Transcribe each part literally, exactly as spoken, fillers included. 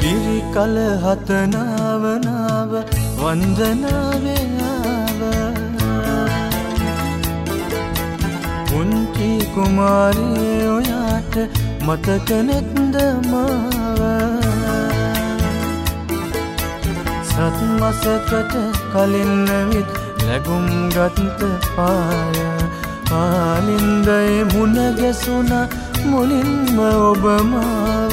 කිරි කල හත නාව නාව වන්දනාවේ ආව පුංචි කුමාරී ඔයාට මතක නැත්ද මාව සත් මාසකට කලින් විත් ලැබුම් ගත්ත පාය ආලින්දයේ මුණ ගැසුණා මුලින්ම ඔබ මාව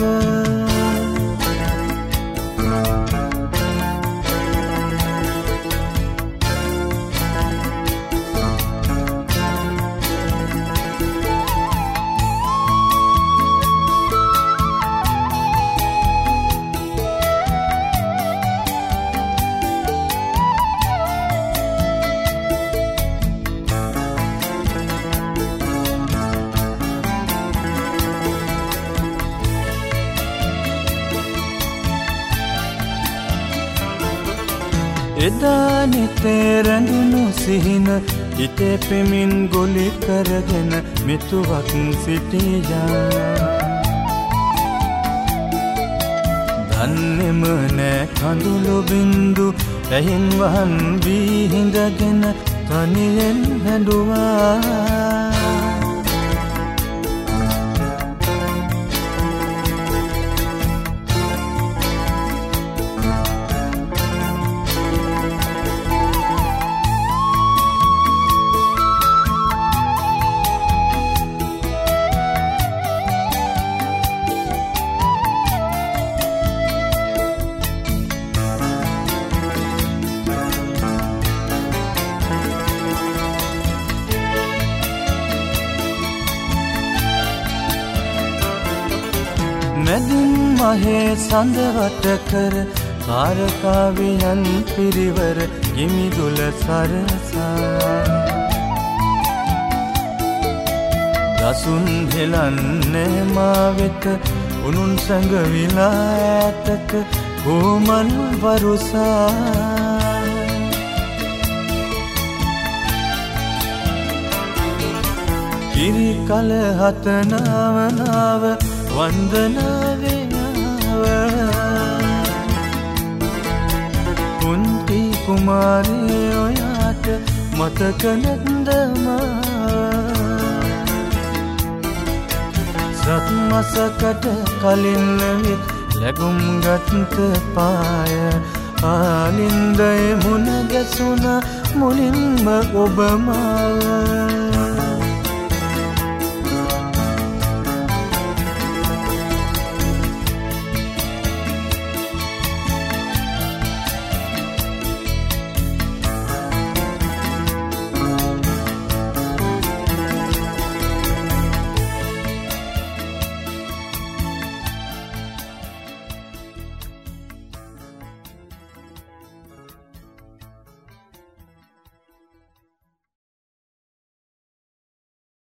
එදා නිතේ රැඳුණු සිහින හිතේ පෙමින් ගොලි කරගෙන මෙතුවක් සිටියා දන්නේම නෑ කඳුළු බින්දු ඇහින් වහන් වී හිඳගෙන තනියෙන් හැඬුවා මැදින් මහේ සඳවට කර කාරකාවියන් පිරිවර ගිමිදුල සරසා දසුන් හෙලන්නේ මා වෙත උනුන් සැඟවිලා ඈතක කොමන් වරුසා කිරි කල හත නාව නාව වන්දනාවේ ආව පුංචි කුමාරී ඔයාට මතක නැත්ද මාව සත් මාසකට කලින් විත් ලැබුම් ගත්ත පාය ආලින්දයේ මුණ ගැසුණා මුලින්ම ඔබ මාව